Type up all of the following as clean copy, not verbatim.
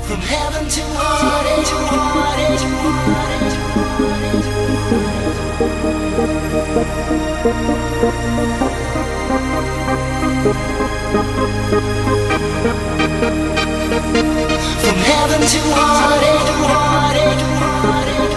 From heaven to heartache, to heartache, to heartache, from heaven to heartache, to heartache, to heartache,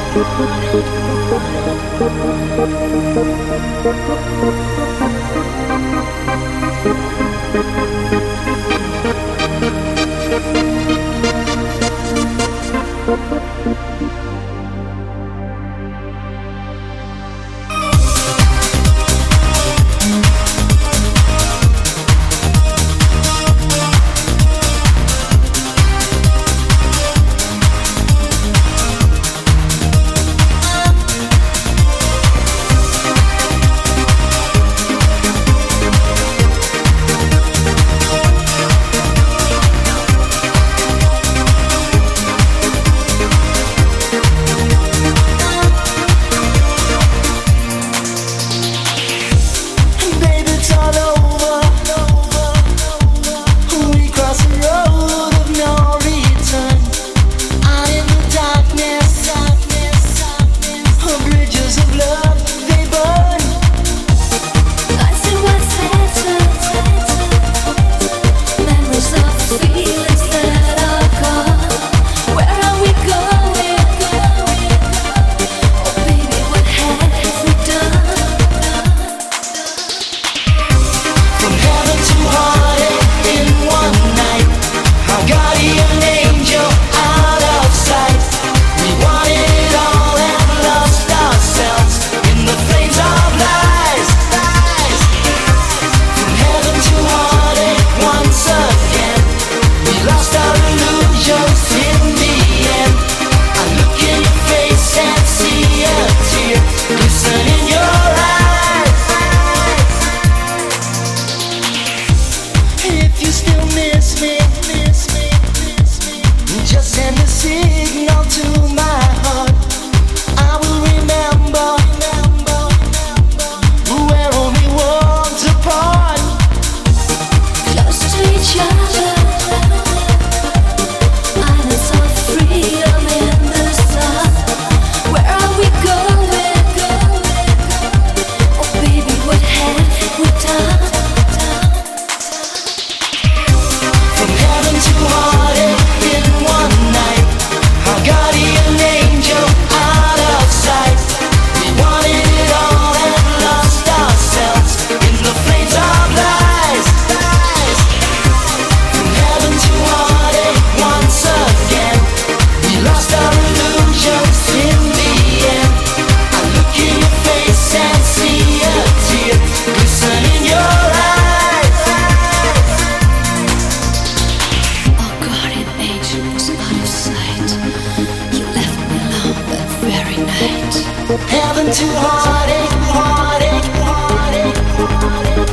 heaven to heartache, heartache, heartache, heartache.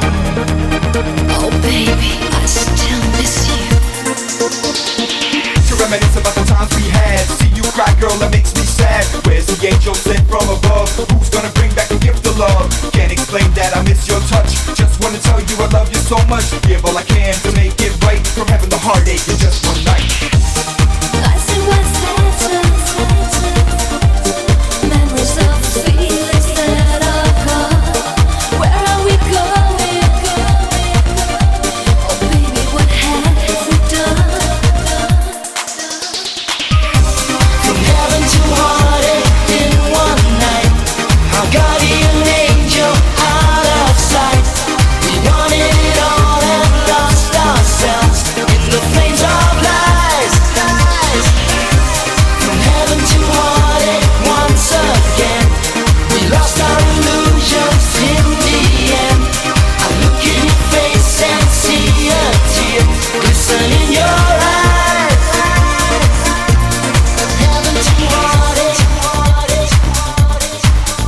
Oh baby, I still miss you. To reminisce about the times we had. See you cry, girl, that makes me sad. Where's the angel sent from above? Who's gonna bring back the gift of love? Can't explain that, I miss your touch. Just wanna tell you I love you so much. Give all I can to make it right. From having the heartache in just one night. I see what's happened. Memories of feelings that are gone. Where are we going? Oh baby, what have we done? From heaven to heartache in one night. Our guardian angel out of sight. We wanted it all and lost ourselves in the flames of lies, lies. From heaven to heartache once again. We lost our illusions in the end. I look in your face and see a tear glisten in your eyes. Heaven to heartache, heartache, heartache,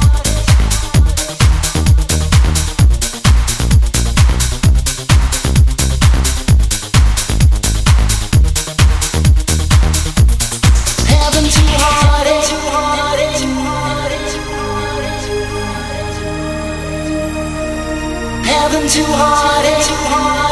heaven to heartache, heartache, heartache, heaven to heartache, heartache.